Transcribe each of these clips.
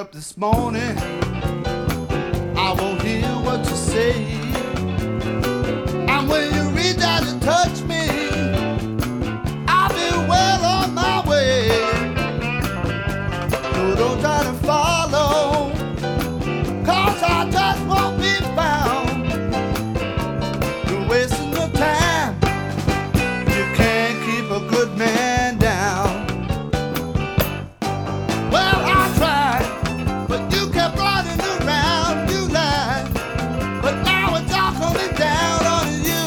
up this morning, I won't hear what you say. And when you reach out to touch me, I'll be well on my way. So don't try to follow, 'cause I just won't be found. You're wasting your time. You can't keep a good man down. Well, I tried, but you kept running around. You lied, but now it's all coming down on you.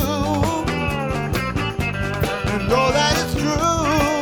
You know that it's true.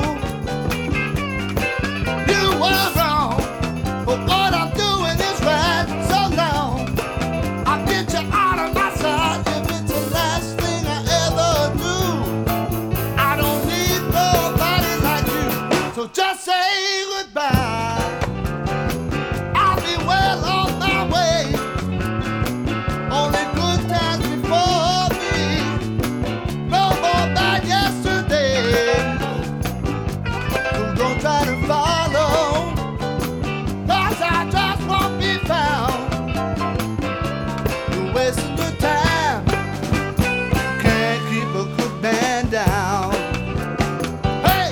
You were wrong, but what I'm doing is right. So long, I'll get you out of my sight if it's the last thing I ever do. I don't need nobody like you, so just say goodbye. I'll be well on my way. Only good times before me, no more bad yesterday. So don't try to follow, 'cause I just won't be found. You're wasting your time. You can't keep a good man down. Hey!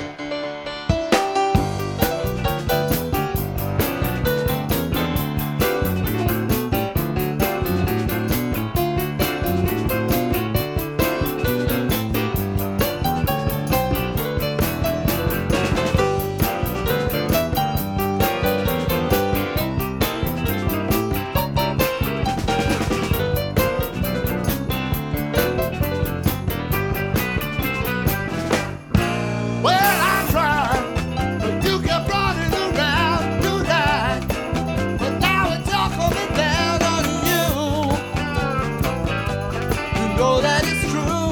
Well, I tried, but you kept running around. You lied, but now it's all coming down on you. You know that it's true.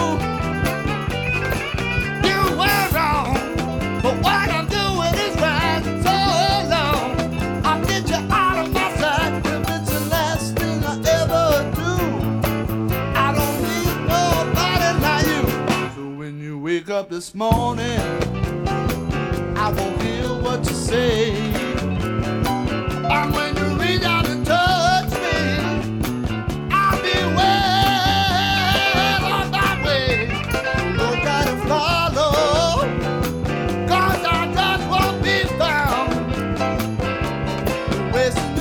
You were wrong, but what I'm doing is right. So long, I'll get you out of my sight if it's the last thing I ever do. I don't need nobody like you. So when you wake up this morning, I won't hear what you say. And when you reach out and touch me, I'll be well on my way. Don't try to follow, 'cause I just won't be found. You're wasting